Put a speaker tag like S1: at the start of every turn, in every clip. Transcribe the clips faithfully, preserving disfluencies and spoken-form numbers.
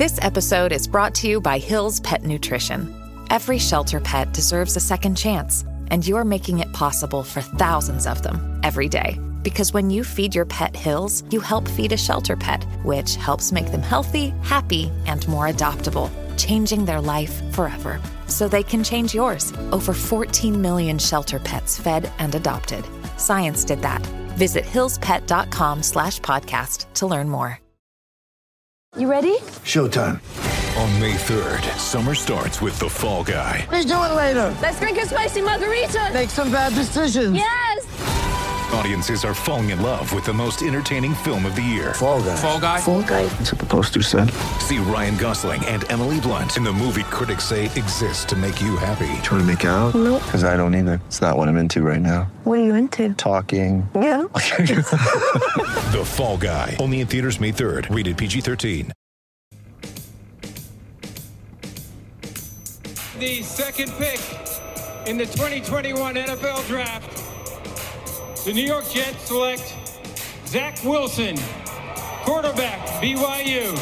S1: This episode is brought to you by Hill's Pet Nutrition. Every shelter pet deserves a second chance, and you're making it possible for thousands of them every day. Because when you feed your pet Hill's, you help feed a shelter pet, which helps make them healthy, happy, and more adoptable, changing their life forever. So they can change yours. Over fourteen million shelter pets fed and adopted. Science did that. Visit hillspet.com slash podcast to learn more.
S2: You ready?
S3: Showtime.
S4: On May third, summer starts with The Fall Guy.
S3: Let's do it later.
S2: Let's drink a spicy margarita.
S3: Make some bad decisions.
S2: Yes!
S4: Audiences are falling in love with the most entertaining film of the year.
S3: Fall Guy.
S4: Fall Guy?
S2: Fall Guy.
S3: That's what the poster said.
S4: See Ryan Gosling and Emily Blunt in the movie critics say exists to make you happy.
S3: Trying to make it out?
S2: Nope.
S3: Because I don't either. It's not what I'm into right now.
S2: What are you into?
S3: Talking.
S2: Yeah.
S4: The Fall Guy. Only in theaters May third. Rated P G thirteen.
S5: The second pick in the twenty twenty-one N F L Draft, the New York Jets select Zach Wilson, quarterback, B Y U.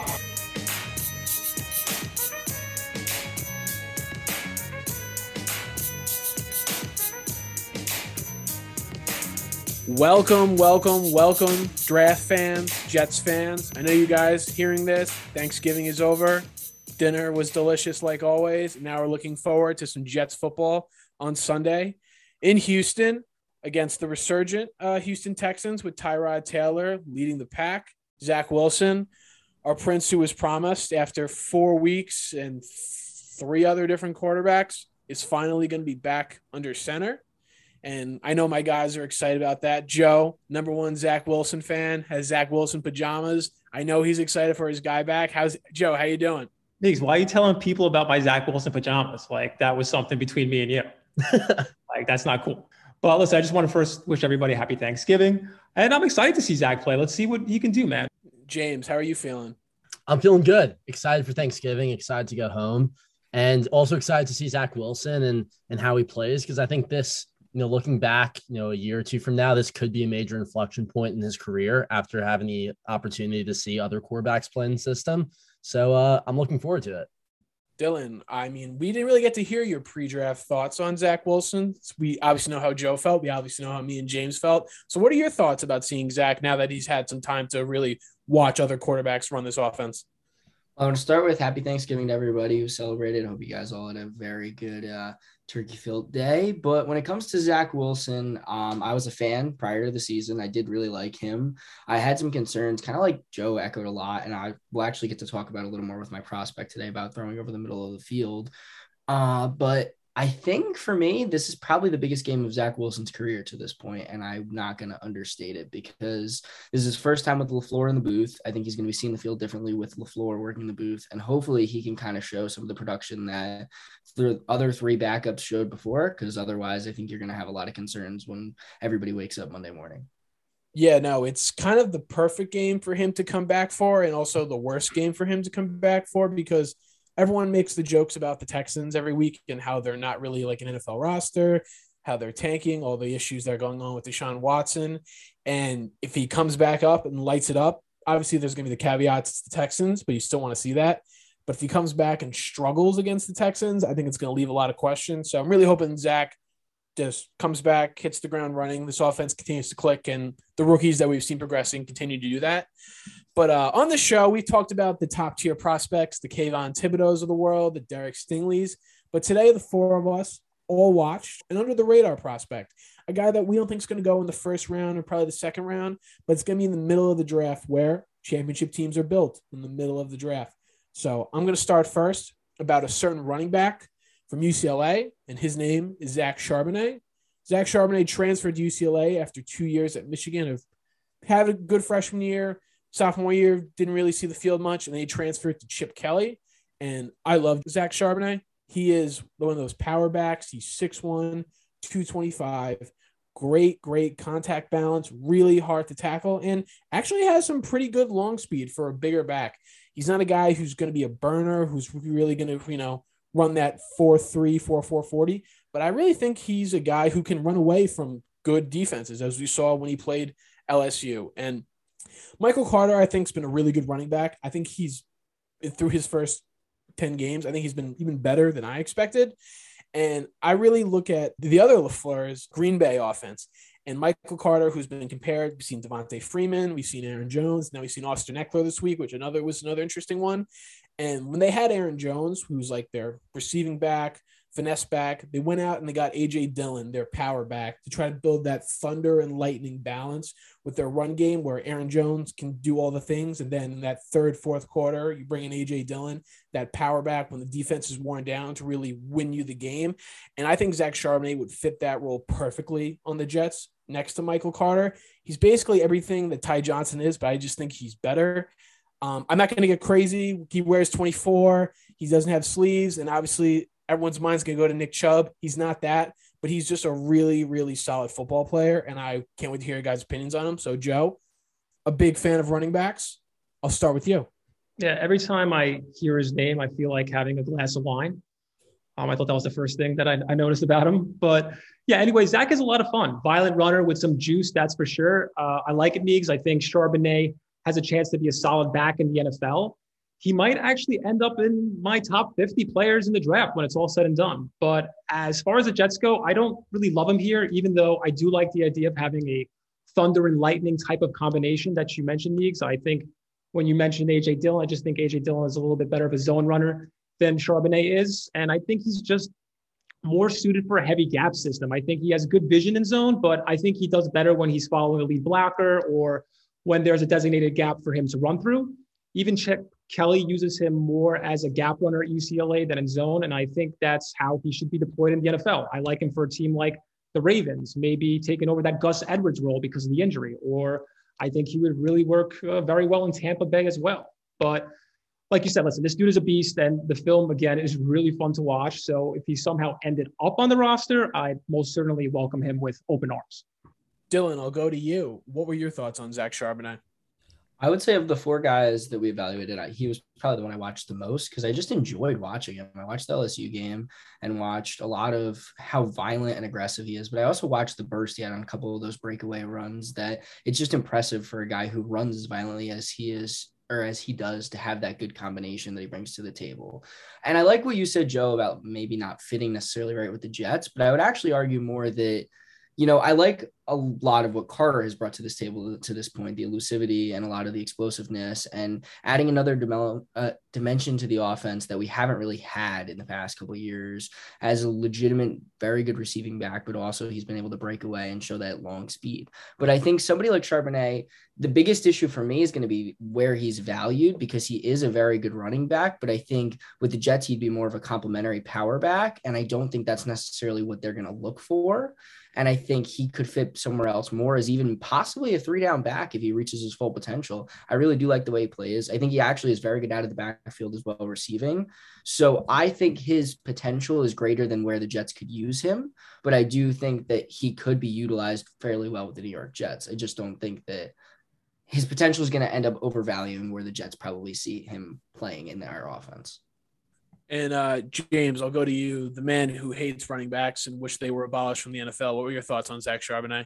S6: Welcome, welcome, welcome, draft fans, Jets fans. I know you guys hearing this. Thanksgiving is over. Dinner was delicious like always. Now we're looking forward to some Jets football on Sunday in Houston against the resurgent uh, Houston Texans with Tyrod Taylor leading the pack. Zach Wilson, our prince who was promised after four weeks and three other different quarterbacks, is finally going to be back under center. And I know my guys are excited about that. Joe, number one Zach Wilson fan, has Zach Wilson pajamas. I know he's excited for his guy back. How's Joe? How you doing?
S7: Biggs, why are you telling people about my Zach Wilson pajamas? Like, that was something between me and you. Like, that's not cool. But listen, I just want to first wish everybody happy Thanksgiving. And I'm excited to see Zach play. Let's see what he can do, man.
S6: James, how are you feeling?
S8: I'm feeling good. Excited for Thanksgiving. Excited to go home. And also excited to see Zach Wilson and, and how he plays. Because I think this, you know, looking back, you know, a year or two from now, this could be a major inflection point in his career after having the opportunity to see other quarterbacks play in the system. So uh, I'm looking forward to it.
S6: Dylan, I mean, we didn't really get to hear your pre-draft thoughts on Zach Wilson. We obviously know how Joe felt. We obviously know how me and James felt. So what are your thoughts about seeing Zach now that he's had some time to really watch other quarterbacks run this offense?
S9: I want to start with happy Thanksgiving to everybody who celebrated. I hope you guys all had a very good uh, turkey-filled day. But when it comes to Zach Wilson, um, I was a fan prior to the season. I did really like him. I had some concerns, kind of like Joe echoed a lot, and I will actually get to talk about it a little more with my prospect today about throwing over the middle of the field. Uh, but I think for me, this is probably the biggest game of Zach Wilson's career to this point, and I'm not going to understate it because this is his first time with LaFleur in the booth. I think he's going to be seeing the field differently with LaFleur working in the booth, and hopefully he can kind of show some of the production that the other three backups showed before, because otherwise I think you're going to have a lot of concerns when everybody wakes up Monday morning.
S6: Yeah, no, it's kind of the perfect game for him to come back for, and also the worst game for him to come back for, because everyone makes the jokes about the Texans every week and how they're not really like an N F L roster, how they're tanking, all the issues that are going on with Deshaun Watson. And if he comes back up and lights it up, obviously there's going to be the caveats, it's the Texans, but you still want to see that. But if he comes back and struggles against the Texans, I think it's going to leave a lot of questions. So I'm really hoping Zach just comes back, hits the ground running. This offense continues to click, and the rookies that we've seen progressing continue to do that. But uh, on the show, we talked about the top-tier prospects, the Kayvon Thibodeaux of the world, the Derek Stingleys. But today, the four of us all watched an under-the-radar prospect, a guy that we don't think is going to go in the first round or probably the second round, but it's going to be in the middle of the draft where championship teams are built, in the middle of the draft. So I'm going to start first about a certain running back from U C L A, and his name is Zach Charbonnet. Zach Charbonnet transferred to U C L A after two years at Michigan, of had a good freshman year. Sophomore year, didn't really see the field much, and then he transferred to Chip Kelly. And I love Zach Charbonnet. He is one of those power backs. He's six one, two twenty-five. Great, great contact balance, really hard to tackle, and actually has some pretty good long speed for a bigger back. He's not a guy who's going to be a burner, who's really going to, you know, run that four three, four four forty. But I really think he's a guy who can run away from good defenses, as we saw when he played L S U. And Michael Carter, I think, has been a really good running back. I think he's through his first ten games. I think he's been even better than I expected. And I really look at the other LaFleur's Green Bay offense and Michael Carter, who's been compared. We've seen Devontae Freeman, we've seen Aaron Jones, now we've seen Austin Eckler this week, which another was another interesting one. And when they had Aaron Jones, who's like their receiving back, finesse back, they went out and they got A J Dillon, their power back, to try to build that thunder and lightning balance with their run game where Aaron Jones can do all the things. And then in that third, fourth quarter, you bring in A J Dillon, that power back when the defense is worn down to really win you the game. And I think Zach Charbonnet would fit that role perfectly on the Jets next to Michael Carter. He's basically everything that Ty Johnson is, but I just think he's better. Um, I'm not going to get crazy. He wears twenty-four. He doesn't have sleeves. And obviously everyone's mind's going to go to Nick Chubb. He's not that, but he's just a really, really solid football player. And I can't wait to hear your guys' opinions on him. So Joe, a big fan of running backs. I'll start with you.
S7: Yeah. Every time I hear his name, I feel like having a glass of wine. Um, I thought that was the first thing that I, I noticed about him. But yeah, anyway, Zach is a lot of fun. Violent runner with some juice, that's for sure. Uh, I like it, Meeks. I think Charbonnet has a chance to be a solid back in the N F L. He might actually end up in my top fifty players in the draft when it's all said and done. But as far as the Jets go, I don't really love him here, even though I do like the idea of having a thunder and lightning type of combination that you mentioned, Meeks. I think when you mentioned A J Dillon, I just think A J Dillon is a little bit better of a zone runner than Charbonnet is. And I think he's just more suited for a heavy gap system. I think he has good vision in zone, but I think he does better when he's following a lead blocker or when there's a designated gap for him to run through. Even Chip Kelly uses him more as a gap runner at U C L A than in zone, and I think that's how he should be deployed in the N F L. I like him for a team like the Ravens, maybe taking over that Gus Edwards role because of the injury, or I think he would really work uh, very well in Tampa Bay as well. But like you said, listen, this dude is a beast, and the film, again, is really fun to watch. So if he somehow ended up on the roster, I'd most certainly welcome him with open arms.
S6: Dylan, I'll go to you. What were your thoughts on Zach Charbonnet?
S9: I would say of the four guys that we evaluated, I, he was probably the one I watched the most because I just enjoyed watching him. I watched the L S U game and watched a lot of how violent and aggressive he is, but I also watched the burst he had on a couple of those breakaway runs that it's just impressive for a guy who runs as violently as he is or as he does to have that good combination that he brings to the table. And I like what you said, Joe, about maybe not fitting necessarily right with the Jets, but I would actually argue more that, you know, I like a lot of what Carter has brought to this table to this point, the elusivity and a lot of the explosiveness and adding another dim- uh, dimension to the offense that we haven't really had in the past couple of years as a legitimate, very good receiving back, but also he's been able to break away and show that long speed. But I think somebody like Charbonnet, the biggest issue for me is going to be where he's valued because he is a very good running back. But I think with the Jets, he'd be more of a complementary power back. And I don't think that's necessarily what they're going to look for. And I think he could fit somewhere else more as even possibly a three down back if he reaches his full potential. I really do like the way he plays. I think he actually is very good out of the backfield as well receiving. So I think his potential is greater than where the Jets could use him. But I do think that he could be utilized fairly well with the New York Jets. I just don't think that his potential is going to end up overvaluing where the Jets probably see him playing in their offense.
S6: And uh, James, I'll go to you, the man who hates running backs and wish they were abolished from the N F L. What were your thoughts on Zach Charbonnet?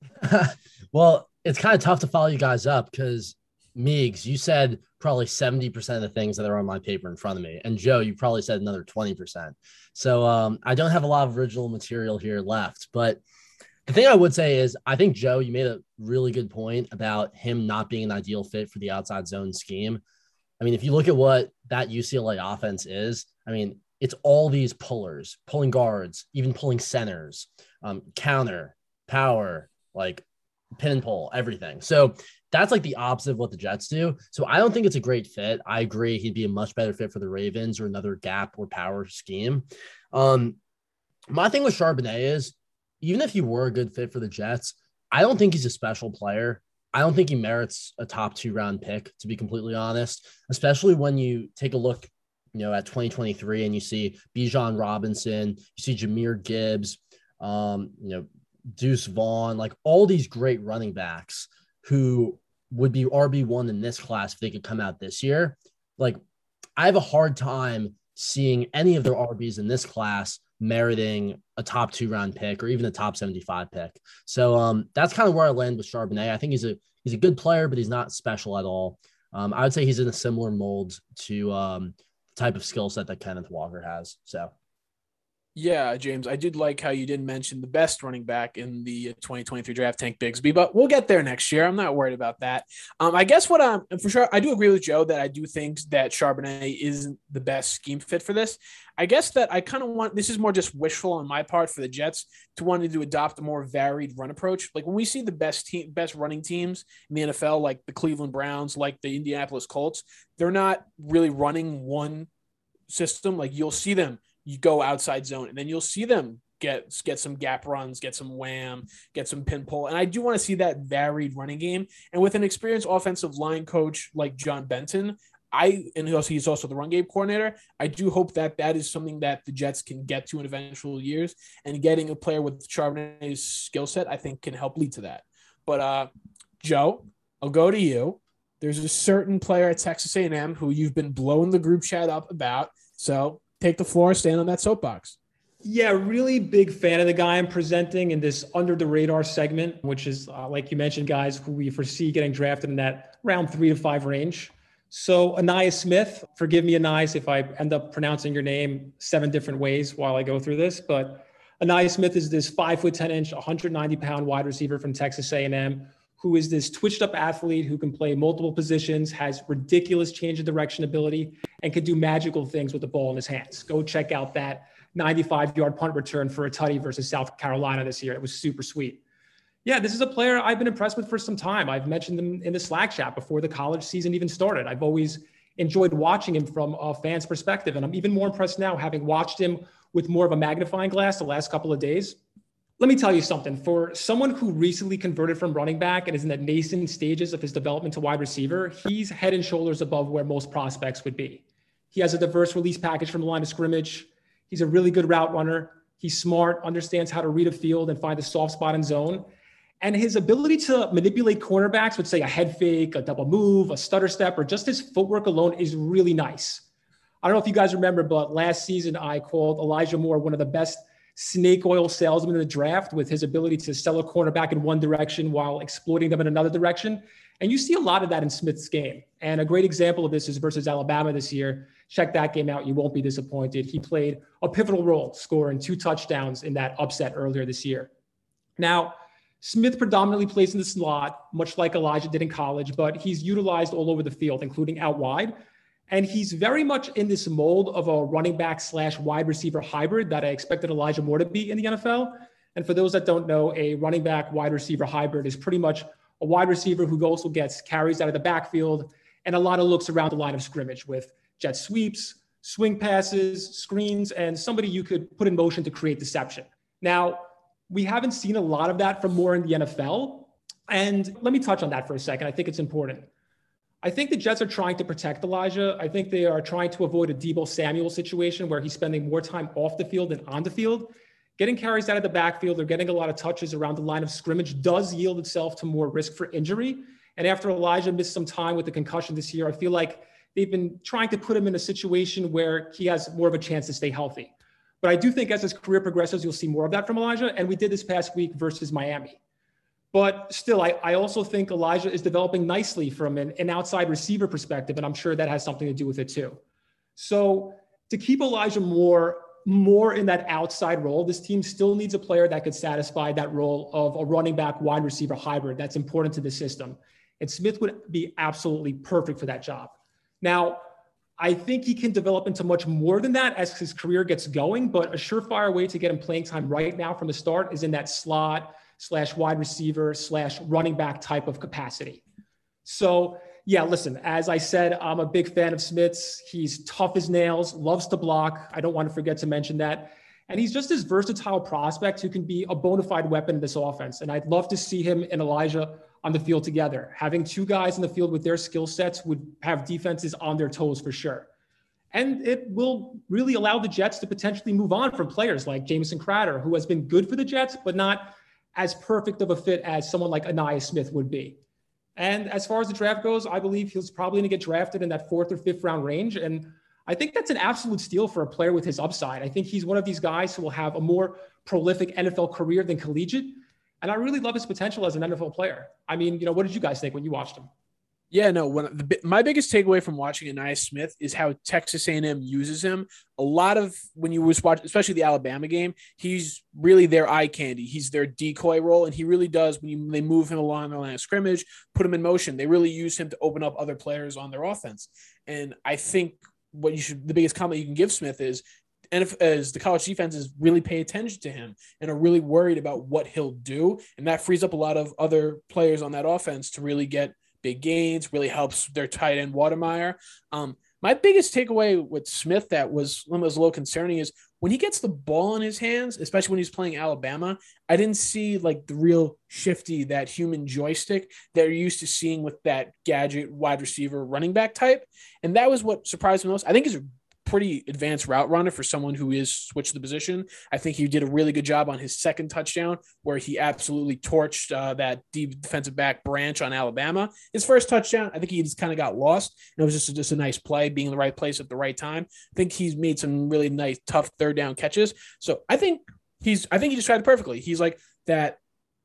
S8: Well, it's kind of tough to follow you guys up because, Meigs, you said probably seventy percent of the things that are on my paper in front of me. And Joe, you probably said another twenty percent. So um, I don't have a lot of original material here left. But the thing I would say is I think, Joe, you made a really good point about him not being an ideal fit for the outside zone scheme. I mean, if you look at what that U C L A offense is, I mean, it's all these pullers, pulling guards, even pulling centers, um, counter, power, like pin and pull, everything. So that's like the opposite of what the Jets do. So I don't think it's a great fit. I agree. He'd be a much better fit for the Ravens or another gap or power scheme. Um, my thing with Charbonnet is even if he were a good fit for the Jets, I don't think he's a special player. I don't think he merits a top two round pick, to be completely honest, especially when you take a look, you know, at twenty twenty-three and you see Bijan Robinson, you see Jahmyr Gibbs, um, you know, Deuce Vaughn, like all these great running backs who would be R B one in this class if they could come out this year. Like, I have a hard time seeing any of their R Bs in this class meriting a top two round pick or even a top seventy-five pick. So um, that's kind of where I land with Charbonnet. I think he's a, he's a good player, but he's not special at all. Um, I would say he's in a similar mold to um, the type of skill set that Kenneth Walker has. So.
S6: Yeah, James, I did like how you didn't mention the best running back in the twenty twenty-three draft, Tank Bigsby, but we'll get there next year. I'm not worried about that. Um, I guess what I'm for sure, I do agree with Joe that I do think that Charbonnet isn't the best scheme fit for this. I guess that I kind of want, this is more just wishful on my part for the Jets to want to adopt a more varied run approach. Like when we see the best team, best running teams in the N F L, like the Cleveland Browns, like the Indianapolis Colts, they're not really running one system. Like you'll see them, you go outside zone, and then you'll see them get get some gap runs, get some wham, get some pin pull. And I do want to see that varied running game. And with an experienced offensive line coach like John Benton, I and also he's also the run game coordinator, I do hope that that is something that the Jets can get to in eventual years. And getting a player with Charbonnet's skill set, I think, can help lead to that. But uh, Joe, I'll go to you. There's a certain player at Texas A and M who you've been blowing the group chat up about. So take the floor, stand on that soapbox.
S7: Yeah, really big fan of the guy I'm presenting in this under the radar segment, which is, uh, like you mentioned, guys who we foresee getting drafted in that round three to five range. So Ainias Smith, forgive me, Ainias, if I end up pronouncing your name seven different ways while I go through this, but Ainias Smith is this five foot ten inch, one hundred ninety pound wide receiver from Texas A and M, who is this twitched up athlete who can play multiple positions, has ridiculous change of direction ability, and can do magical things with the ball in his hands. Go check out that ninety-five yard punt return for a tutty versus South Carolina this year. It was super sweet. Yeah, this is a player I've been impressed with for some time. I've mentioned him in the Slack chat before the college season even started. I've always enjoyed watching him from a fan's perspective, and I'm even more impressed now having watched him with more of a magnifying glass the last couple of days. Let me tell you something. For someone who recently converted from running back and is in the nascent stages of his development to wide receiver, he's head and shoulders above where most prospects would be. He has a diverse release package from the line of scrimmage. He's a really good route runner. He's smart, understands how to read a field and find a soft spot in zone. And his ability to manipulate cornerbacks with, say, a head fake, a double move, a stutter step, or just his footwork alone is really nice. I don't know if you guys remember, but last season I called Elijah Moore one of the best snake oil salesmen in the draft with his ability to sell a cornerback in one direction while exploiting them in another direction. And you see a lot of that in Smith's game. And a great example of this is versus Alabama this year. Check that game out. You won't be disappointed. He played a pivotal role, scoring two touchdowns in that upset earlier this year. Now, Smith predominantly plays in the slot, much like Elijah did in college, but he's utilized all over the field, including out wide. And he's very much in this mold of a running back slash wide receiver hybrid that I expected Elijah Moore to be in the N F L. And for those that don't know, a running back wide receiver hybrid is pretty much a wide receiver who also gets carries out of the backfield and a lot of looks around the line of scrimmage with jet sweeps, swing passes, screens, and somebody you could put in motion to create deception. Now, we haven't seen a lot of that from Moore in the N F L. And let me touch on that for a second. I think it's important. I think the Jets are trying to protect Elijah. I think they are trying to avoid a Deebo Samuel situation where he's spending more time off the field than on the field. Getting carries out of the backfield or getting a lot of touches around the line of scrimmage does yield itself to more risk for injury. And after Elijah missed some time with the concussion this year, I feel like they've been trying to put him in a situation where he has more of a chance to stay healthy. But I do think as his career progresses, you'll see more of that from Elijah. And we did this past week versus Miami. But still, I, I also think Elijah is developing nicely from an, an outside receiver perspective, and I'm sure that has something to do with it too. So to keep Elijah Moore more in that outside role, this team still needs a player that could satisfy that role of a running back wide receiver hybrid that's important to the system. And Smith would be absolutely perfect for that job. Now, I think he can develop into much more than that as his career gets going, but a surefire way to get him playing time right now from the start is in that slot slash wide receiver slash running back type of capacity. So yeah, listen, as I said, I'm a big fan of Smith's. He's tough as nails, loves to block. I don't want to forget to mention that. And he's just this versatile prospect who can be a bona fide weapon in this offense. And I'd love to see him and Elijah on the field together. Having two guys in the field with their skill sets would have defenses on their toes for sure. And it will really allow the Jets to potentially move on from players like Jamison Crowder, who has been good for the Jets, but not as perfect of a fit as someone like Ainias Smith would be. And as far as the draft goes, I believe he's probably going to get drafted in that fourth or fifth round range. And I think that's an absolute steal for a player with his upside. I think he's one of these guys who will have a more prolific N F L career than collegiate. And I really love his potential as an N F L player. I mean, you know, what did you guys think when you watched him?
S6: Yeah, no. When the my biggest takeaway from watching Ainias Smith is how Texas A and M uses him. A lot of when you was watch, especially the Alabama game, he's really their eye candy. He's their decoy role, and he really does when you, they move him along the line of scrimmage, put him in motion. They really use him to open up other players on their offense. And I think what you should the biggest comment you can give Smith is, and if as the college defenses really pay attention to him and are really worried about what he'll do, and that frees up a lot of other players on that offense to really get big gains, really helps their tight end Watermeyer. Um, my biggest takeaway with Smith that was, was a little concerning is when he gets the ball in his hands, especially when he's playing Alabama, I didn't see like the real shifty, that human joystick that you're used to seeing with that gadget wide receiver running back type. And that was what surprised me most. I think he's a pretty advanced route runner for someone who is switched the position. I think he did a really good job on his second touchdown where he absolutely torched uh, that deep defensive back branch on Alabama. His first touchdown, I think he just kind of got lost, and it was just, just a nice play, being in the right place at the right time. I think he's made some really nice, tough third down catches. So I think he's, I think he described it perfectly. He's like that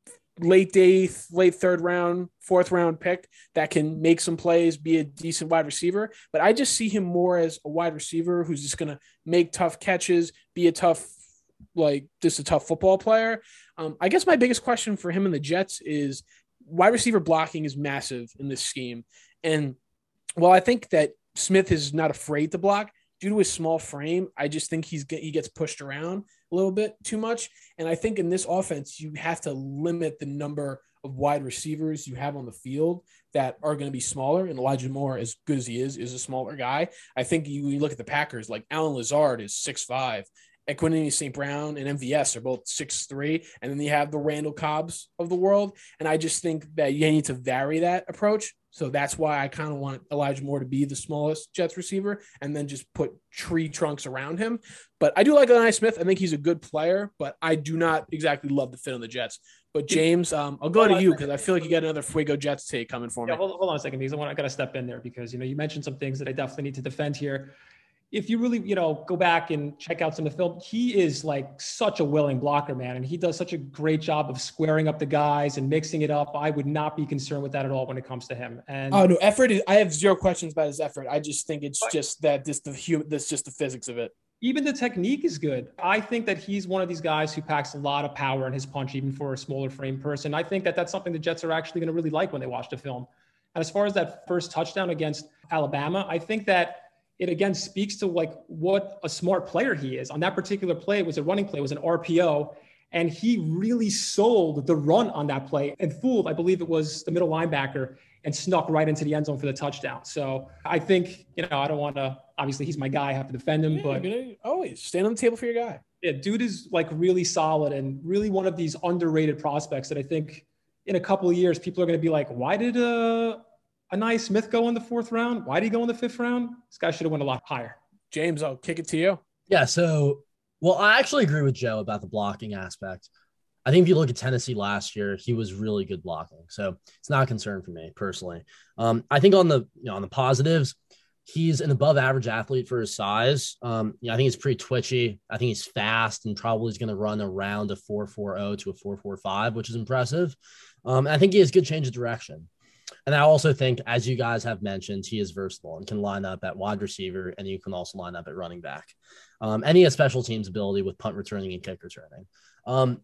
S6: late day, late third round, fourth round pick that can make some plays, be a decent wide receiver. But I just see him more as a wide receiver who's just going to make tough catches, be a tough, like just a tough football player. Um, I guess my biggest question for him and the Jets is wide receiver blocking is massive in this scheme. And while I think that Smith is not afraid to block, due to his small frame, I just think he's he gets pushed around a little bit too much. And I think in this offense, you have to limit the number of wide receivers you have on the field that are going to be smaller. And Elijah Moore, as good as he is, is a smaller guy. I think you, you look at the Packers, like Alan Lazard is six five. Equinemy Saint Brown and M V S are both six three, and then you have the Randall Cobbs of the world. And I just think that you need to vary that approach. So that's why I kind of want Elijah Moore to be the smallest Jets receiver and then just put tree trunks around him. But I do like Ainias Smith. I think he's a good player, but I do not exactly love the fit on the Jets. But James, um, I'll go hold to you because I feel like you got another Fuego Jets take coming for me.
S7: Yeah, hold, hold on a second, because I want I got to step in there because, you know, you mentioned some things that I definitely need to defend here. If you really, you know, go back and check out some of the film, he is like such a willing blocker, man. And he does such a great job of squaring up the guys and mixing it up. I would not be concerned with that at all when it comes to him. And
S6: oh no, effort is, I have zero questions about his effort. I just think it's just that this the human, this just the physics of it.
S7: Even the technique is good. I think that he's one of these guys who packs a lot of power in his punch, even for a smaller frame person. I think that that's something the Jets are actually going to really like when they watch the film. And as far as that first touchdown against Alabama, I think that it again speaks to like what a smart player he is. On that particular play, it was a running play, it was an R P O, and he really sold the run on that play and fooled, I believe it was the middle linebacker, and snuck right into the end zone for the touchdown. So I think, you know, I don't want to, obviously he's my guy, I have to defend him, yeah, but
S6: always stand on the table for your guy.
S7: Yeah, dude is like really solid and really one of these underrated prospects that I think in a couple of years, people are going to be like, why did uh, Ainias Smith go in the fourth round? Why did he go in the fifth round? This guy should have went a lot higher.
S6: James, I'll kick it to you.
S8: Yeah, so, well, I actually agree with Joe about the blocking aspect. I think if you look at Tennessee last year, he was really good blocking. So it's not a concern for me personally. Um, I think on the, you know, on the positives, he's an above average athlete for his size. Um, you know, I think he's pretty twitchy. I think he's fast and probably is going to run around a four four zero to a four four five, which is impressive. Um, and I think he has good change of direction. And I also think, as you guys have mentioned, he is versatile and can line up at wide receiver, and you can also line up at running back. Um, and he has special teams ability with punt returning and kick returning. Um,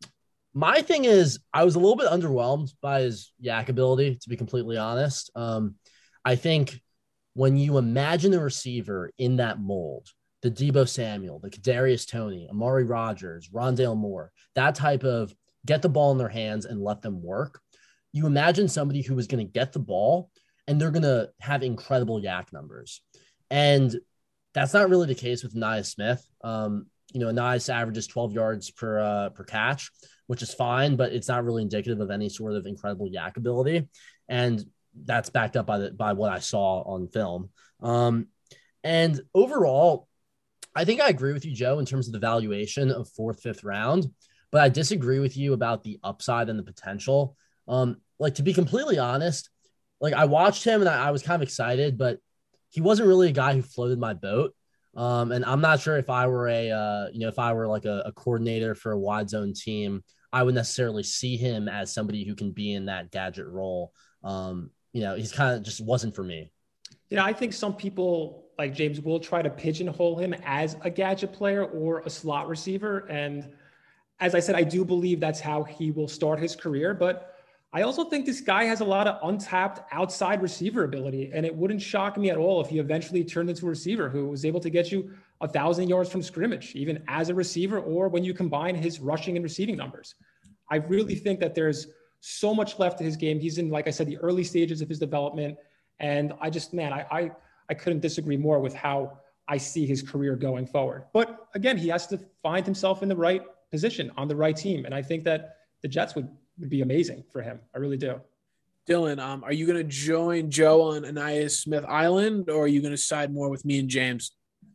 S8: my thing is, I was a little bit underwhelmed by his yak ability, to be completely honest. Um, I think when you imagine a receiver in that mold, the Deebo Samuel, the Kadarius Toney, Amari Rodgers, Rondale Moore, that type of get the ball in their hands and let them work, you imagine somebody who is going to get the ball and they're going to have incredible yak numbers. And that's not really the case with Ainias Smith. Um, you know, Ainias averages twelve yards per uh, per catch, which is fine, but it's not really indicative of any sort of incredible yak ability. And that's backed up by the, by what I saw on film. Um, and overall, I think I agree with you, Joe, in terms of the valuation of fourth, fifth round, but I disagree with you about the upside and the potential. Um, like, to be completely honest, like I watched him and I, I was kind of excited, but he wasn't really a guy who floated my boat. Um, and I'm not sure if I were a, uh, you know, if I were like a, a coordinator for a wide zone team, I would necessarily see him as somebody who can be in that gadget role. Um, you know, he's kind of just wasn't for me.
S7: You know, I think some people like James will try to pigeonhole him as a gadget player or a slot receiver. And as I said, I do believe that's how he will start his career. But I also think this guy has a lot of untapped outside receiver ability. And it wouldn't shock me at all if he eventually turned into a receiver who was able to get you a thousand yards from scrimmage, even as a receiver, or when you combine his rushing and receiving numbers. I really think that there's so much left to his game. He's in, like I said, the early stages of his development. And I just, man, I, I, I couldn't disagree more with how I see his career going forward. But again, he has to find himself in the right position on the right team. And I think that the Jets would, would be amazing for him. I really do.
S6: Dylan, um, are you going to join Joe on Ainias Smith Island, or are you going to side more with me and James?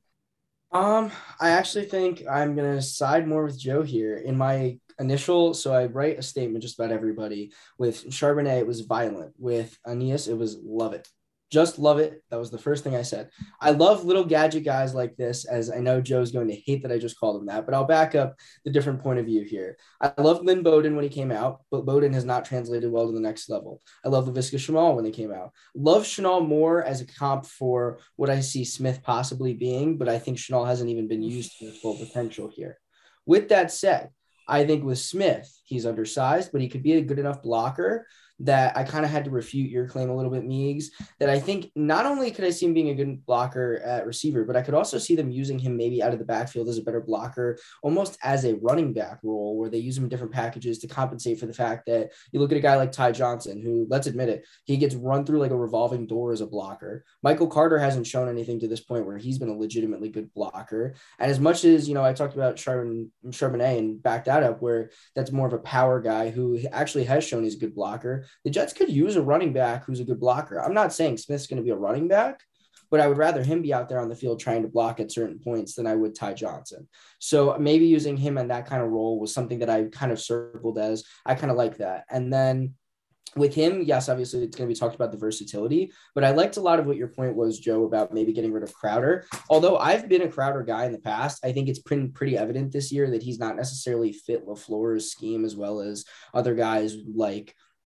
S9: Um, I actually think I'm going to side more with Joe here. In my initial, so I write a statement just about everybody. With Charbonnet, it was violent. With Ainias, it was love it. Just love it. That was the first thing I said. I love little gadget guys like this, as I know Joe's going to hate that I just called him that, but I'll back up the different point of view here. I loved Lynn Bowden when he came out, but Bowden has not translated well to the next level. I love Laviska Shenault when he came out. Love Shenault more as a comp for what I see Smith possibly being, but I think Shenault hasn't even been used to his full potential here. With that said, I think with Smith, he's undersized, but he could be a good enough blocker that I kind of had to refute your claim a little bit, Meigs, that I think not only could I see him being a good blocker at receiver, but I could also see them using him maybe out of the backfield as a better blocker, almost as a running back role where they use him in different packages to compensate for the fact that you look at a guy like Ty Johnson, who, let's admit it, he gets run through like a revolving door as a blocker. Michael Carter hasn't shown anything to this point where he's been a legitimately good blocker. And as much as, you know, I talked about Charbonnet Charbonnet and backed that up where that's more of a power guy who actually has shown he's a good blocker, the Jets could use a running back who's a good blocker. I'm not saying Smith's going to be a running back, but I would rather him be out there on the field trying to block at certain points than I would Ty Johnson. So maybe using him in that kind of role was something that I kind of circled as I kind of like that. And then with him, yes, obviously it's going to be talked about the versatility, but I liked a lot of what your point was, Joe, about maybe getting rid of Crowder. Although I've been a Crowder guy in the past, I think it's pretty, pretty evident this year that he's not necessarily fit LaFleur's scheme as well as other guys like.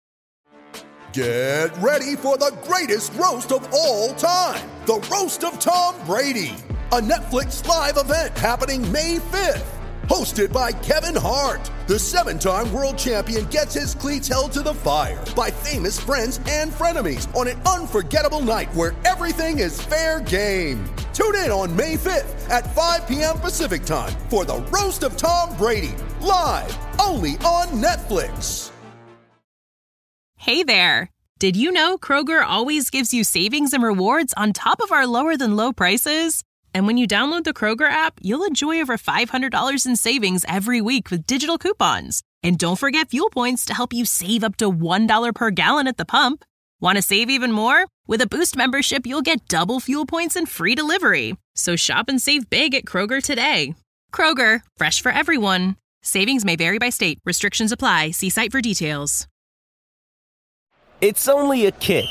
S10: Get ready for the greatest roast of all time, the Roast of Tom Brady, a Netflix live event happening May fifth. Hosted by Kevin Hart, the seven-time world champion gets his cleats held to the fire by famous friends and frenemies on an unforgettable night where everything is fair game. Tune in on May fifth at five p.m. Pacific time for the Roast of Tom Brady, live only on Netflix.
S11: Hey there. Did you know Kroger always gives you savings and rewards on top of our lower than low prices? And when you download the Kroger app, you'll enjoy over five hundred dollars in savings every week with digital coupons. And don't forget fuel points to help you save up to one dollar per gallon at the pump. Want to save even more? With a Boost membership, you'll get double fuel points and free delivery. So shop and save big at Kroger today. Kroger, fresh for everyone. Savings may vary by state. Restrictions apply. See site for details.
S12: It's only a kick,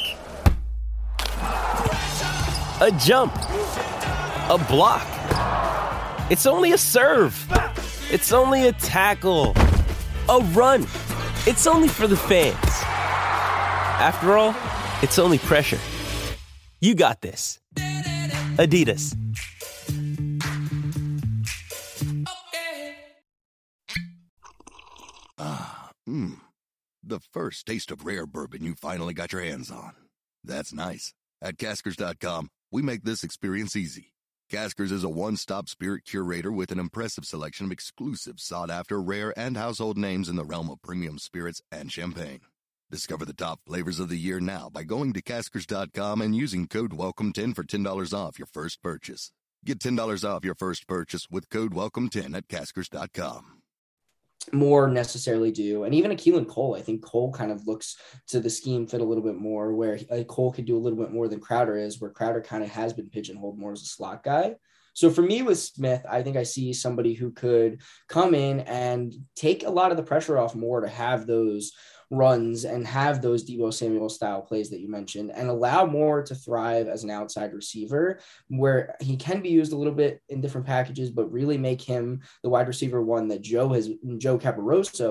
S12: a jump, a block. It's only a serve. It's only a tackle, a run. It's only for the fans. After all, it's only pressure. You got this. Adidas.
S13: Ah, mmm. The first taste of rare bourbon you finally got your hands on. That's nice. At Caskers dot com, we make this experience easy. Caskers is a one-stop spirit curator with an impressive selection of exclusive, sought-after, rare, and household names in the realm of premium spirits and champagne. Discover the top flavors of the year now by going to Caskers dot com and using code welcome ten for ten dollars off your first purchase. Get ten dollars off your first purchase with code welcome ten at Caskers dot com.
S9: More necessarily do. And even Keelan Cole, I think Cole kind of looks to the scheme fit a little bit more where uh, Cole could do a little bit more than Crowder is, where Crowder kind of has been pigeonholed more as a slot guy. So for me with Smith, I think I see somebody who could come in and take a lot of the pressure off more to have those runs and have those Deebo Samuel style plays that you mentioned and allow more to thrive as an outside receiver where he can be used a little bit in different packages, but really make him the wide receiver one that Joe has, Joe Caporoso has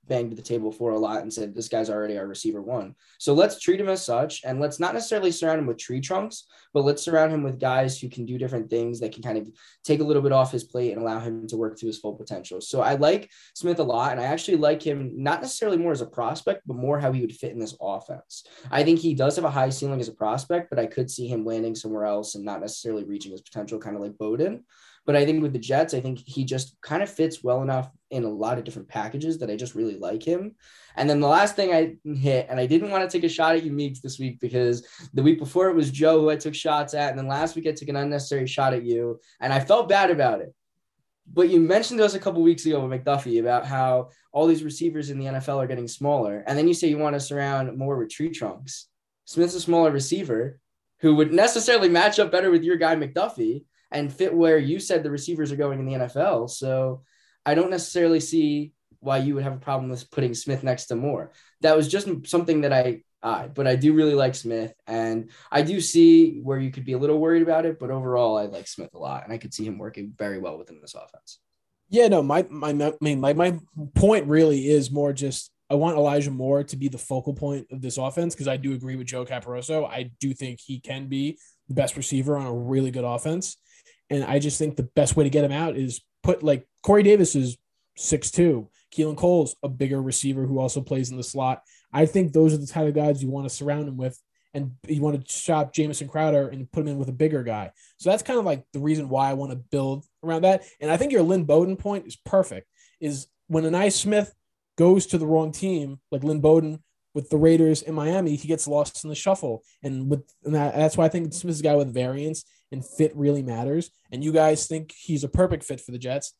S9: banged the table for a lot and said, this guy's already our receiver one. So let's treat him as such, and let's not necessarily surround him with tree trunks, but let's surround him with guys who can do different things that can kind of take a little bit off his plate and allow him to work to his full potential. So I like Smith a lot, and I actually like him not necessarily more as a prospect, but more how he would fit in this offense. I think he does have a high ceiling as a prospect, but I could see him landing somewhere else and not necessarily reaching his potential, kind of like Bowden. But I think with the Jets, I think he just kind of fits well enough in a lot of different packages that I just really like him. And then the last thing I hit, and I didn't want to take a shot at you, Meeks, this week, because the week before it was Joe who I took shots at. And then last week I took an unnecessary shot at you, and I felt bad about it. But you mentioned to us a couple weeks ago with McDuffie about how all these receivers in the N F L are getting smaller. And then you say you want to surround more with tree trunks. Smith's a smaller receiver who would necessarily match up better with your guy McDuffie and fit where you said the receivers are going in the N F L. So I don't necessarily see why you would have a problem with putting Smith next to Moore. That was just something that I, uh, but I do really like Smith, and I do see where you could be a little worried about it, but overall I like Smith a lot, and I could see him working very well within this offense.
S6: Yeah, no, my, my, I mean, like my point really is more just, I want Elijah Moore to be the focal point of this offense, because I do agree with Joe Caporoso. I do think he can be the best receiver on a really good offense. And I just think the best way to get him out is put, like, Corey Davis is six two. Keelan Cole's a bigger receiver who also plays in the slot. I think those are the type of guys you want to surround him with, and you want to shop Jamison Crowder and put him in with a bigger guy. So that's kind of like the reason why I want to build around that. And I think your Lynn Bowden point is perfect, is when Anai Smith goes to the wrong team, like Lynn Bowden with the Raiders in Miami, he gets lost in the shuffle. And with and that, that's why I think Smith's a guy with variance, and fit really matters. And you guys think he's a perfect fit for the Jets.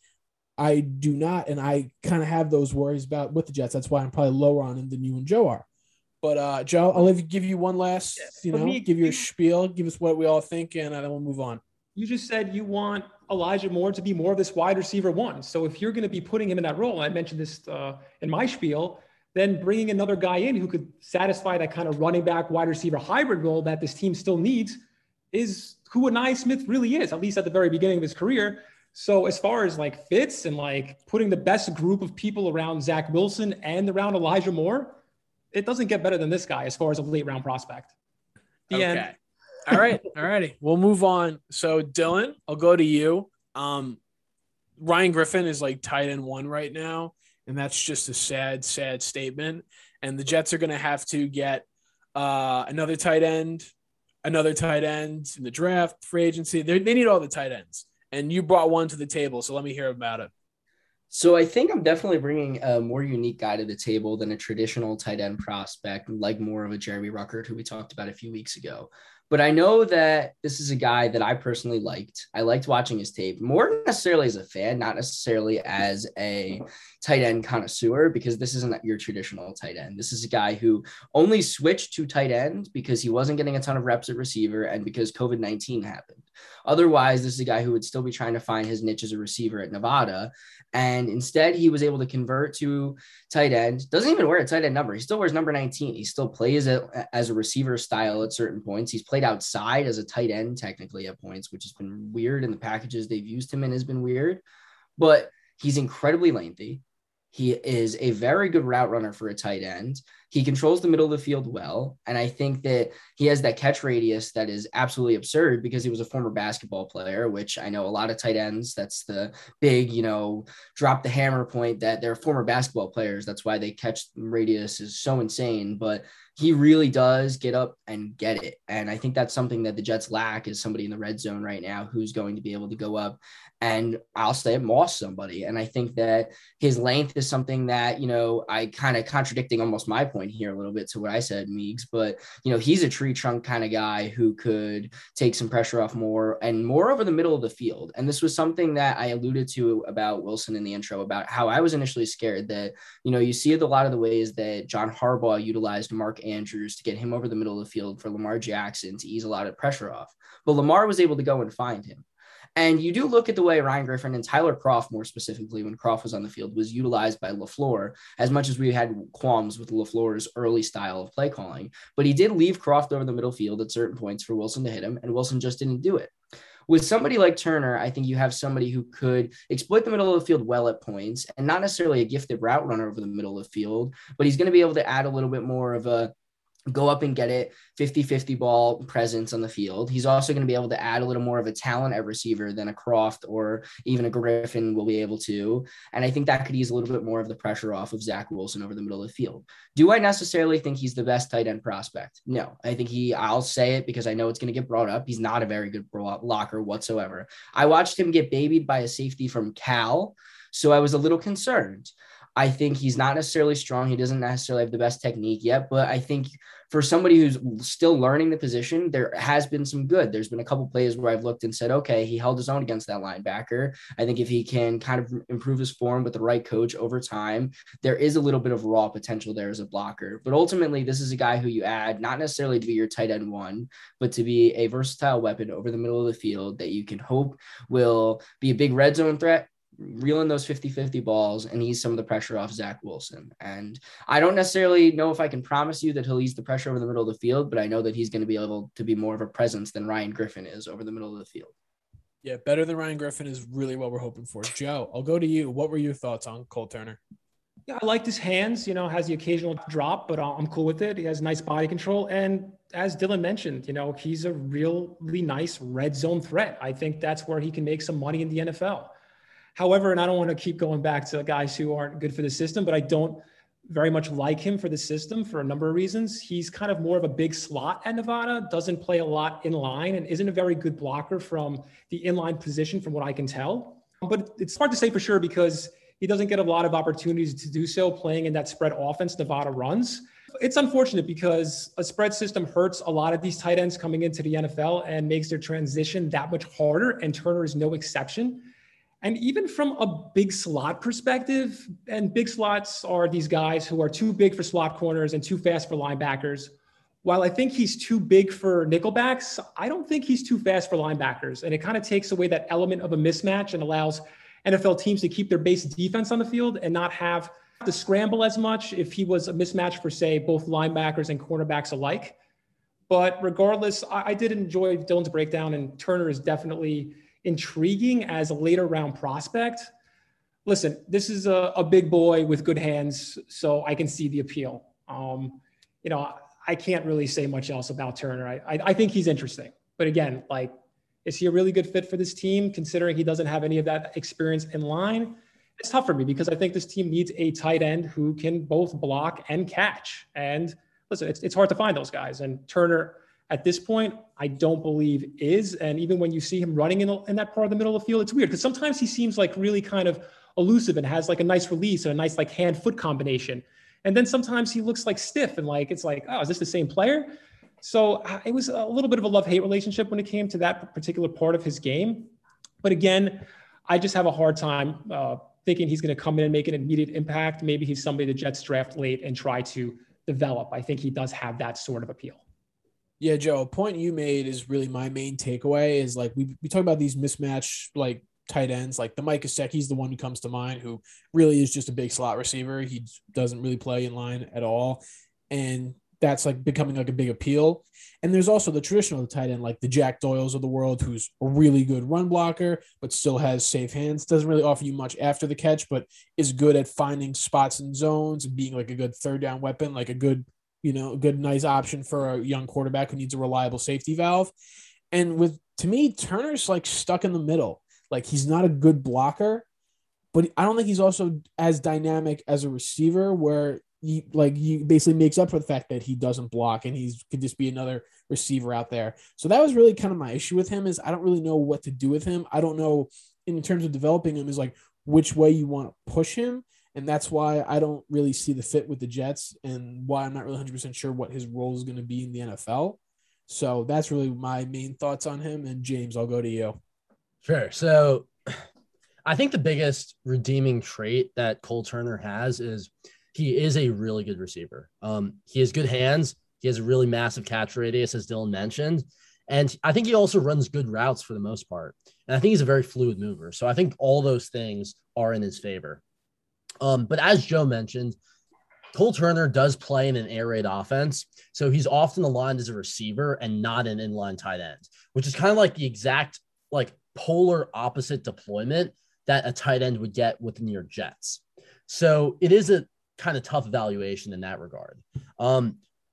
S6: I do not, and I kind of have those worries about with the Jets. That's why I'm probably lower on him than you and Joe are. But uh, Joe, I'll leave, give you one last, you know, me, give you a spiel, give us what we all think, and then we'll move on.
S7: You just said you want Elijah Moore to be more of this wide receiver one. So if you're going to be putting him in that role, and I mentioned this uh, in my spiel, then bringing another guy in who could satisfy that kind of running back wide receiver hybrid role that this team still needs is who Anai Smith really is, at least at the very beginning of his career. So as far as like fits and like putting the best group of people around Zach Wilson and around Elijah Moore, it doesn't get better than this guy as far as a late round prospect. The
S6: okay.
S7: end.
S6: All right. All righty. We'll move on. So Dylan, I'll go to you. Um, Ryan Griffin is like tight end one right now. And that's just a sad, sad statement. And the Jets are going to have to get uh, another tight end, another tight end in the draft, free agency. They they need all the tight ends. And you brought one to the table, so let me hear about it.
S9: So I think I'm definitely bringing a more unique guy to the table than a traditional tight end prospect, like more of a Jeremy Ruckert, who we talked about a few weeks ago. But I know that this is a guy that I personally liked. I liked watching his tape, more necessarily as a fan, not necessarily as a tight end connoisseur, because this isn't your traditional tight end. This is a guy who only switched to tight end because he wasn't getting a ton of reps at receiver and because covid nineteen happened. Otherwise, this is a guy who would still be trying to find his niche as a receiver at Nevada. And instead, he was able to convert to tight end. Doesn't even wear a tight end number. He still wears number nineteen. He still plays a, as a receiver style at certain points. He's played outside as a tight end technically at points, which has been weird. And the packages they've used him in has been weird. But he's incredibly lengthy. He is a very good route runner for a tight end. He controls the middle of the field well. And I think that he has that catch radius that is absolutely absurd because he was a former basketball player, which I know a lot of tight ends, that's the big, you know, drop the hammer point that they're former basketball players. That's why they catch radius is so insane. But he really does get up and get it. And I think that's something that the Jets lack, is somebody in the red zone right now who's going to be able to go up and I'll say moss somebody. And I think that his length is something that, you know, I kind of contradicting almost my point here a little bit to what I said, Meeks, but, you know, he's a tree trunk kind of guy who could take some pressure off more and more over the middle of the field. And this was something that I alluded to about Wilson in the intro, about how I was initially scared that, you know, you see a lot of the ways that John Harbaugh utilized Mark Andrews to get him over the middle of the field for Lamar Jackson to ease a lot of pressure off. But Lamar was able to go and find him. And you do look at the way Ryan Griffin and Tyler Kroft, more specifically, when Kroft was on the field, was utilized by LaFleur, as much as we had qualms with LaFleur's early style of play calling. But he did leave Kroft over the middle field at certain points for Wilson to hit him, and Wilson just didn't do it. With somebody like Turner, I think you have somebody who could exploit the middle of the field well at points, and not necessarily a gifted route runner over the middle of the field, but he's going to be able to add a little bit more of a go up and get it fifty-fifty ball presence on the field. He's also going to be able to add a little more of a talent at receiver than a Croft or even a Griffin will be able to. And I think that could ease a little bit more of the pressure off of Zach Wilson over the middle of the field. Do I necessarily think he's the best tight end prospect? No, I think he, I'll say it because I know it's going to get brought up. He's not a very good blocker whatsoever. I watched him get babied by a safety from Cal, so I was a little concerned. I think he's not necessarily strong. He doesn't necessarily have the best technique yet, but I think for somebody who's still learning the position, there has been some good. There's been a couple plays where I've looked and said, okay, he held his own against that linebacker. I think if he can kind of improve his form with the right coach over time, there is a little bit of raw potential there as a blocker. But ultimately, this is a guy who you add not necessarily to be your tight end one, but to be a versatile weapon over the middle of the field that you can hope will be a big red zone threat, reeling those fifty-fifty balls and ease some of the pressure off Zach Wilson. And I don't necessarily know if I can promise you that he'll ease the pressure over the middle of the field, but I know that he's going to be able to be more of a presence than Ryan Griffin is over the middle of the field.
S6: Yeah, better than Ryan Griffin is really what we're hoping for. Joe, I'll go to you. What were your thoughts on Cole Turner?
S7: Yeah, I liked his hands, you know, has the occasional drop, but I'm cool with it. He has nice body control. And as Dylan mentioned, you know, he's a really nice red zone threat. I think that's where he can make some money in the N F L. However, and I don't want to keep going back to guys who aren't good for the system, but I don't very much like him for the system for a number of reasons. He's kind of more of a big slot at Nevada, doesn't play a lot in line, and isn't a very good blocker from the inline position from what I can tell. But it's hard to say for sure because he doesn't get a lot of opportunities to do so playing in that spread offense Nevada runs. It's unfortunate because a spread system hurts a lot of these tight ends coming into the N F L and makes their transition that much harder, and Turner is no exception. And even from a big slot perspective, and big slots are these guys who are too big for slot corners and too fast for linebackers. While I think he's too big for nickelbacks, I don't think he's too fast for linebackers. And it kind of takes away that element of a mismatch and allows N F L teams to keep their base defense on the field and not have to scramble as much if he was a mismatch for, say, both linebackers and cornerbacks alike. But regardless, I, I did enjoy Dylan's breakdown, and Turner is definitely intriguing as a later round prospect. Listen, this is a, a big boy with good hands, so I can see the appeal. Um, you know, I can't really say much else about Turner. I, I, I think he's interesting, but again, like, is he a really good fit for this team considering he doesn't have any of that experience in line? It's tough for me because I think this team needs a tight end who can both block and catch. And listen, it's, it's hard to find those guys. And Turner, at this point, I don't believe is. And even when you see him running in, the, in that part of the middle of the field, it's weird because sometimes he seems like really kind of elusive and has like a nice release and a nice like hand-foot combination. And then sometimes he looks like stiff and like, it's like, oh, is this the same player? So uh, it was a little bit of a love-hate relationship when it came to that particular part of his game. But again, I just have a hard time uh, thinking he's going to come in and make an immediate impact. Maybe he's somebody the Jets draft late and try to develop. I think he does have that sort of appeal.
S6: Yeah, Joe, a point you made is really my main takeaway is like we we talk about these mismatch like tight ends, like the Mike Gesicki's the one who comes to mind, who really is just a big slot receiver. He doesn't really play in line at all. And that's like becoming like a big appeal. And there's also the traditional tight end, like the Jack Doyles of the world, who's a really good run blocker, but still has safe hands. Doesn't really offer you much after the catch, but is good at finding spots and zones and being like a good third down weapon, like a good you know, a good, nice option for a young quarterback who needs a reliable safety valve. And with, to me, Turner's like stuck in the middle. Like he's not a good blocker, but I don't think he's also as dynamic as a receiver where he like he basically makes up for the fact that he doesn't block and he's could just be another receiver out there. So that was really kind of my issue with him is I don't really know what to do with him. I don't know in terms of developing him is like which way you want to push him. And that's why I don't really see the fit with the Jets and why I'm not really one hundred percent sure what his role is going to be in the N F L. So that's really my main thoughts on him. And James, I'll go to you.
S8: Sure. So I think the biggest redeeming trait that Cole Turner has is he is a really good receiver. Um, he has good hands. He has a really massive catch radius, as Dylan mentioned. And I think he also runs good routes for the most part. And I think he's a very fluid mover. So I think all those things are in his favor. Um, but as Joe mentioned, Cole Turner does play in an air raid offense. So he's often aligned as a receiver and not an inline tight end, which is kind of like the exact like polar opposite deployment that a tight end would get with the New York Jets. So it is a kind of tough evaluation in that regard. Um,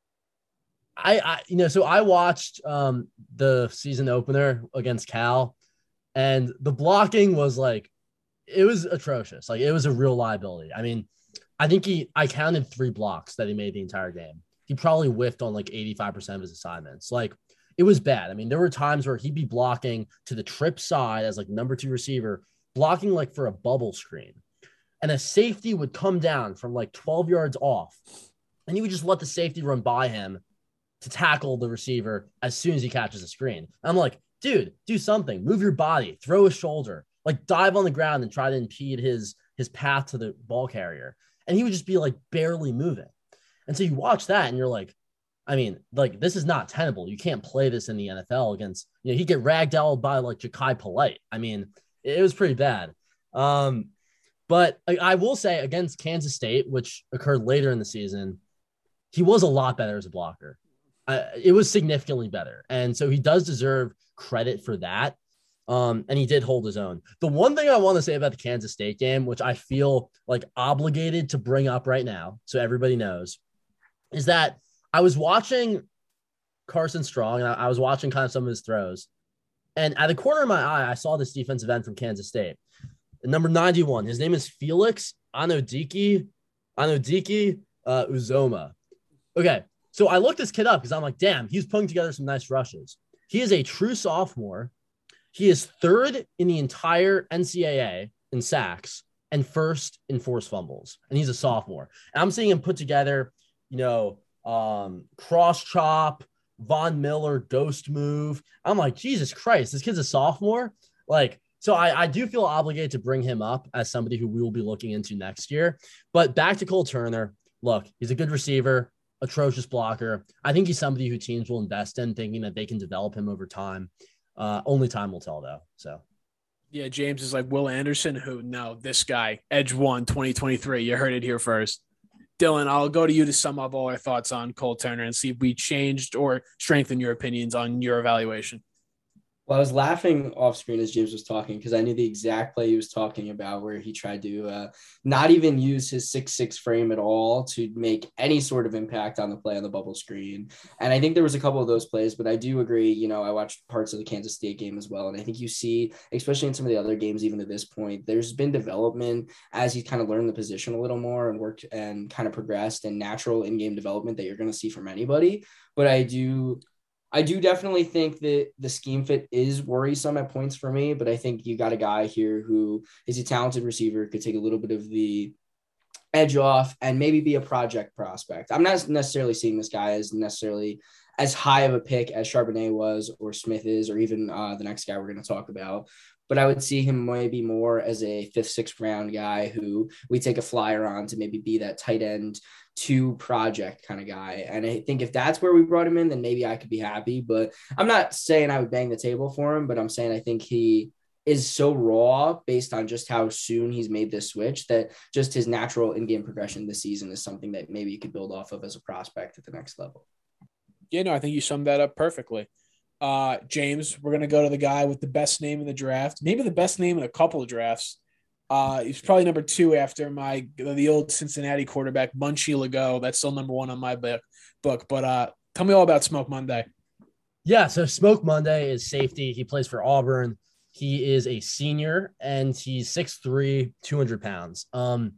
S8: I, I, you know, so I watched um, the season opener against Cal, and the blocking was like, it was atrocious. Like, it was a real liability. I mean, I think he, I counted three blocks that he made the entire game. He probably whiffed on like eighty-five percent of his assignments. Like, it was bad. I mean, there were times where he'd be blocking to the trip side as like number two receiver, blocking like for a bubble screen. And a safety would come down from like twelve yards off, and he would just let the safety run by him to tackle the receiver as soon as he catches a screen. I'm like, dude, do something, move your body, throw a shoulder, like dive on the ground and try to impede his, his path to the ball carrier. And he would just be like barely moving. And so you watch that and you're like, I mean, like, this is not tenable. You can't play this in the N F L against, you know, he'd get ragdolled by like Ja'Kai Polite. I mean, it was pretty bad. Um, but I, I will say against Kansas State, which occurred later in the season, he was a lot better as a blocker. Uh, it was significantly better. And so he does deserve credit for that. Um, and he did hold his own. The one thing I want to say about the Kansas State game, which I feel like obligated to bring up right now, so everybody knows, is that I was watching Carson Strong, and I, I was watching kind of some of his throws. And at the corner of my eye, I saw this defensive end from Kansas State. Number ninety-one, his name is Felix Anodiki, Anodiki uh, Uzoma. Okay. So I looked this kid up because I'm like, damn, he's putting together some nice rushes. He is a true sophomore. He is third in the entire N C double A in sacks and first in forced fumbles. And he's a sophomore. And I'm seeing him put together, you know, um, cross chop, Von Miller, ghost move. I'm like, Jesus Christ, this kid's a sophomore. Like, so I, I do feel obligated to bring him up as somebody who we will be looking into next year. But back to Cole Turner. Look, he's a good receiver. Atrocious blocker. I think he's somebody who teams will invest in, thinking that they can develop him over time. Uh, only time will tell, though. So,
S6: yeah, James is like Will Anderson, who, no, this guy, Edge one, twenty twenty-three. You heard it here first. Dylan, I'll go to you to sum up all our thoughts on Cole Turner and see if we changed or strengthened your opinions on your evaluation.
S9: Well, I was laughing off screen as James was talking because I knew the exact play he was talking about, where he tried to uh, not even use his six six frame at all to make any sort of impact on the play on the bubble screen. And I think there was a couple of those plays, but I do agree, you know, I watched parts of the Kansas State game as well. And I think you see, especially in some of the other games, even to this point, there's been development as he's kind of learned the position a little more and worked and kind of progressed, and natural in-game development that you're going to see from anybody. But I do I do definitely think that the scheme fit is worrisome at points for me, but I think you got a guy here who is a talented receiver, could take a little bit of the edge off and maybe be a project prospect. I'm not necessarily seeing this guy as necessarily as high of a pick as Charbonnet was, or Smith is, or even uh, the next guy we're going to talk about. But I would see him maybe more as a fifth, sixth round guy who we take a flyer on to maybe be that tight end two project kind of guy. And I think if that's where we brought him in, then maybe I could be happy. But I'm not saying I would bang the table for him, but I'm saying I think he is so raw based on just how soon he's made this switch that just his natural in-game progression this season is something that maybe you could build off of as a prospect at the next level.
S6: Yeah, no, I think you summed that up perfectly. Uh, James, we're going to go to the guy with the best name in the draft, maybe the best name in a couple of drafts. Uh, he's probably number two after my the old Cincinnati quarterback, Munchie Legault. That's still number one on my book. book. But uh, tell me all about Smoke Monday.
S8: Yeah, so Smoke Monday is safety. He plays for Auburn. He is a senior, and he's six three, two hundred pounds. Um,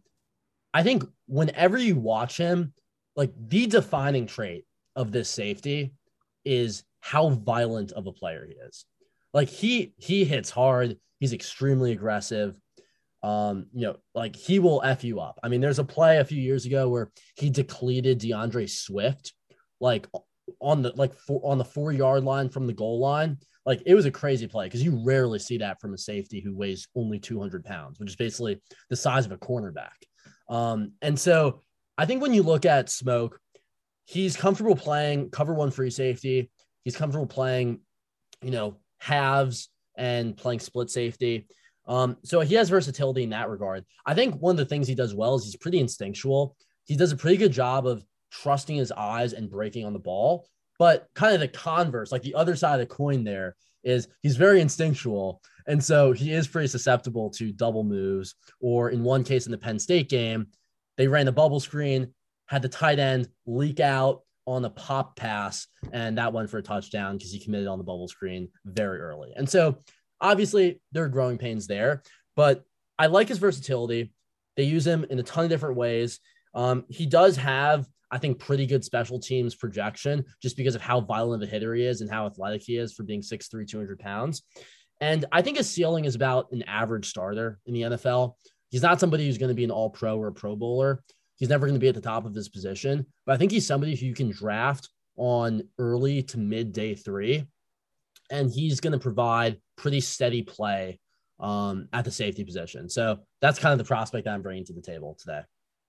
S8: I think whenever you watch him, like, the defining trait of this safety is how violent of a player he is. Like, he he hits hard. He's extremely aggressive. Um, you know, like, he will F you up. I mean, there's a play a few years ago where he depleted DeAndre Swift, like on the like four, on the four yard line from the goal line. Like, it was a crazy play because you rarely see that from a safety who weighs only two hundred pounds, which is basically the size of a cornerback. Um, and so I think when you look at Smoke, he's comfortable playing cover one free safety. He's comfortable playing, you know, halves and playing split safety. Um, so he has versatility in that regard. I think one of the things he does well is he's pretty instinctual. He does a pretty good job of trusting his eyes and breaking on the ball. But kind of the converse, like the other side of the coin there, is he's very instinctual. And so he is pretty susceptible to double moves, or in one case in the Penn State game, they ran the bubble screen, had the tight end leak out on a pop pass, and that went for a touchdown because he committed on the bubble screen very early. And so obviously there are growing pains there, but I like his versatility. They use him in a ton of different ways. Um, he does have, I think, pretty good special teams projection just because of how violent of a hitter he is and how athletic he is for being six three, two hundred pounds. And I think his ceiling is about an average starter in the N F L. He's not somebody who's going to be an all-pro or a pro bowler. He's never going to be at the top of his position, but I think he's somebody who you can draft on early to mid day three, and he's going to provide pretty steady play um, at the safety position. So that's kind of the prospect that I'm bringing to the table today.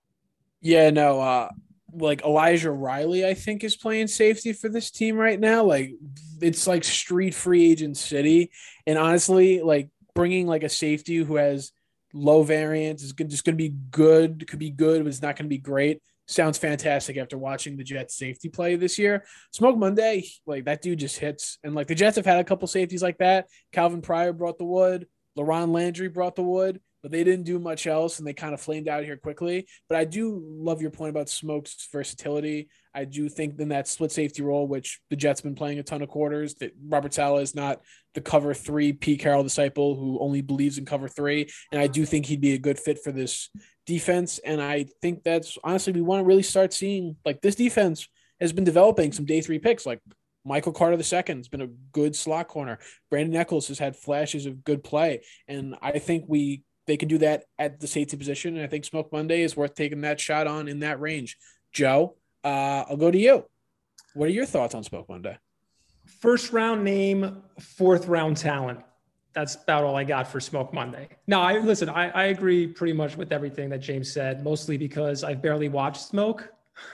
S6: Yeah, no, uh, like Elijah Riley, I think, is playing safety for this team right now. Like, it's like street free agent city. And honestly, like bringing like a safety who has low variance is just going to be good, could be good, but it's not going to be great. Sounds fantastic after watching the Jets safety play this year. Smoke Monday, like that dude just hits. And like the Jets have had a couple safeties like that. Calvin Pryor brought the wood. LaRon Landry brought the wood, but they didn't do much else, and they kind of flamed out here quickly. But I do love your point about Smoke's versatility. I do think in that split safety role, which the Jets been playing a ton of quarters, that Robert Saleh is not the cover three Pete Carroll disciple who only believes in cover three. And I do think he'd be a good fit for this defense. And I think that's honestly, we want to really start seeing like this defense has been developing some day three picks. Like Michael Carter the second has been a good slot corner. Brandon Eccles has had flashes of good play. And I think we, they can do that at the safety position. And I think Smoke Monday is worth taking that shot on in that range. Joe, uh, I'll go to you. What are your thoughts on Smoke Monday?
S7: First round name, fourth round talent. That's about all I got for Smoke Monday. No, I listen, I, I agree pretty much with everything that James said, mostly because I've barely watched Smoke.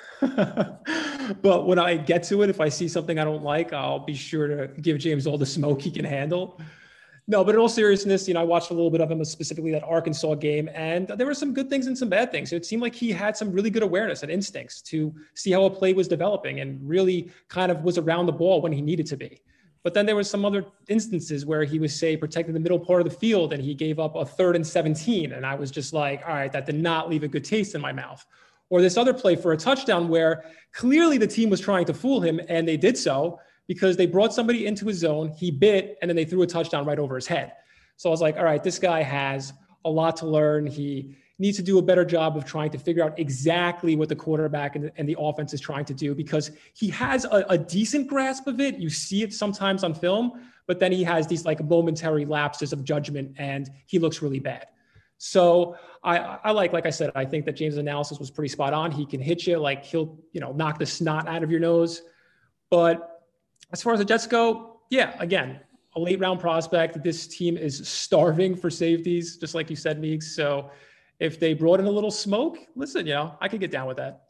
S7: But when I get to it, if I see something I don't like, I'll be sure to give James all the smoke he can handle. No, but in all seriousness, you know, I watched a little bit of him, specifically that Arkansas game, and there were some good things and some bad things. It seemed like he had some really good awareness and instincts to see how a play was developing and really kind of was around the ball when he needed to be. But then there was some other instances where he was, say, protecting the middle part of the field and he gave up a third and seventeen. And I was just like, all right, that did not leave a good taste in my mouth. Or this other play for a touchdown where clearly the team was trying to fool him, and they did so because they brought somebody into his zone, he bit, and then they threw a touchdown right over his head. So I was like, all right, this guy has a lot to learn. He needs to do a better job of trying to figure out exactly what the quarterback and, and the offense is trying to do, because he has a, a decent grasp of it. You see it sometimes on film, but then he has these like momentary lapses of judgment and he looks really bad. So I, I like, like I said, I think that James' analysis was pretty spot on. He can hit you, like he'll, you know, knock the snot out of your nose. But as far as the Jets go, yeah, again, a late round prospect. This team is starving for safeties, just like you said, Meeks. So if they brought in a little smoke, listen, you know, I could get down with that.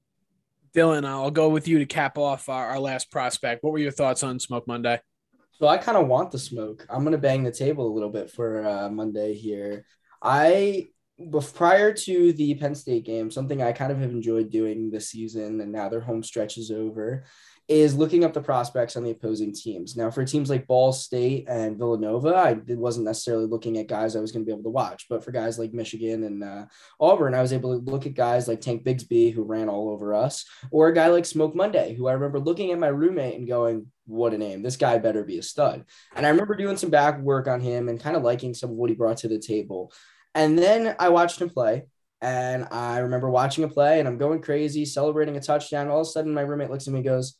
S6: Dylan, I'll go with you to cap off our, our last prospect. What were your thoughts on Smoke Monday?
S9: So I kind of want the smoke. I'm going to bang the table a little bit for uh, Monday here. I, prior to the Penn State game, something I kind of have enjoyed doing this season, and now their home stretch is over, is looking up the prospects on the opposing teams. Now, for teams like Ball State and Villanova, I wasn't necessarily looking at guys I was going to be able to watch, but for guys like Michigan and uh, Auburn, I was able to look at guys like Tank Bigsby, who ran all over us, or a guy like Smoke Monday, who I remember looking at my roommate and going, what a name. This guy better be a stud. And I remember doing some back work on him and kind of liking some of what he brought to the table. And then I watched him play. And I remember watching a play and I'm going crazy, celebrating a touchdown. All of a sudden, my roommate looks at me and goes,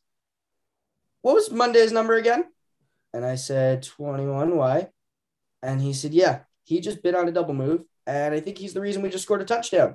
S9: what was Monday's number again? And I said, twenty-one. Why? And he said, yeah, he just bit on a double move. And I think he's the reason we just scored a touchdown.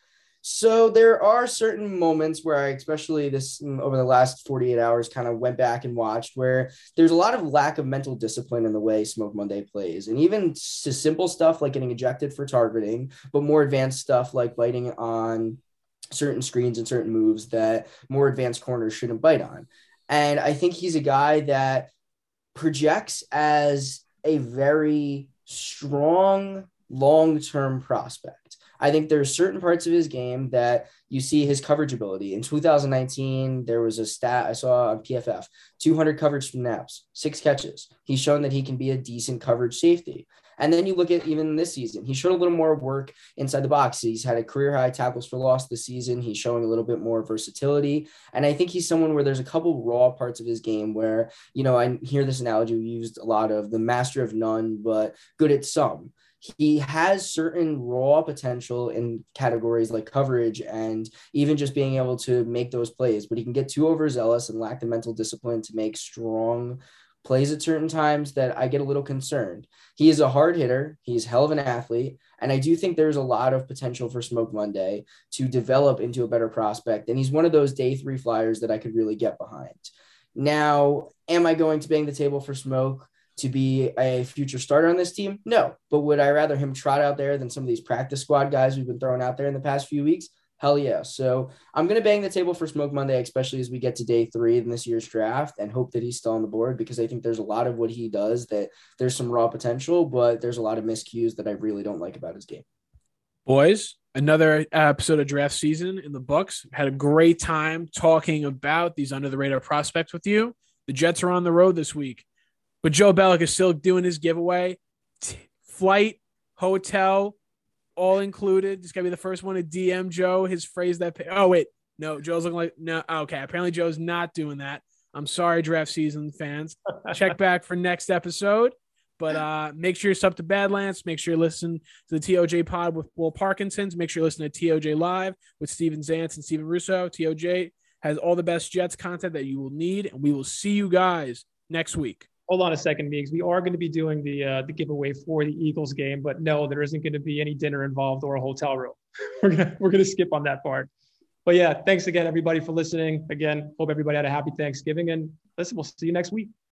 S9: So there are certain moments where I, especially this over the last forty-eight hours, kind of went back and watched where there's a lot of lack of mental discipline in the way Smoke Monday plays. And even to simple stuff like getting ejected for targeting, but more advanced stuff like biting on certain screens and certain moves that more advanced corners shouldn't bite on. And I think he's a guy that projects as a very strong long-term prospect. I think there's certain parts of his game that you see his coverage ability. In two thousand nineteen, there was a stat I saw on P F F, two hundred coverage snaps, six catches. He's shown that he can be a decent coverage safety. And then you look at even this season, he showed a little more work inside the box. He's had a career high tackles for loss this season. He's showing a little bit more versatility. And I think he's someone where there's a couple raw parts of his game where, you know, I hear this analogy we used a lot of, the master of none, but good at some. He has certain raw potential in categories like coverage and even just being able to make those plays, but he can get too overzealous and lack the mental discipline to make strong plays at certain times that I get a little concerned. He is a hard hitter. He's hell of an athlete. And I do think there's a lot of potential for Smoke Monday to develop into a better prospect. And he's one of those day three flyers that I could really get behind. Now, am I going to bang the table for Smoke to be a future starter on this team? No. But would I rather him trot out there than some of these practice squad guys we've been throwing out there in the past few weeks? Hell yeah. So I'm going to bang the table for Smoke Monday, especially as we get to day three in this year's draft, and hope that he's still on the board, because I think there's a lot of what he does that there's some raw potential, but there's a lot of miscues that I really don't like about his game.
S6: Boys, another episode of draft season in the books. Had a great time talking about these under the radar prospects with you. The Jets are on the road this week, but Joe Bellick is still doing his giveaway. T- flight, hotel, all included. Just gotta be the first one to D M Joe his phrase that. Pay- oh wait, no, Joe's looking like no. Okay, apparently Joe's not doing that. I'm sorry, draft season fans. Check back for next episode. But uh, make sure you're sub to Badlands. Make sure you listen to the T O J pod with Will Parkinson's. Make sure you listen to T O J Live with Steven Zantz and Steven Russo. T O J has all the best Jets content that you will need, and we will see you guys next week.
S7: Hold on a second, Meeks. We are going to be doing the uh, the giveaway for the Eagles game, but no, there isn't going to be any dinner involved or a hotel room. We're gonna we're gonna skip on that part. But yeah, thanks again, everybody, for listening. Again, hope everybody had a happy Thanksgiving, and listen, we'll see you next week.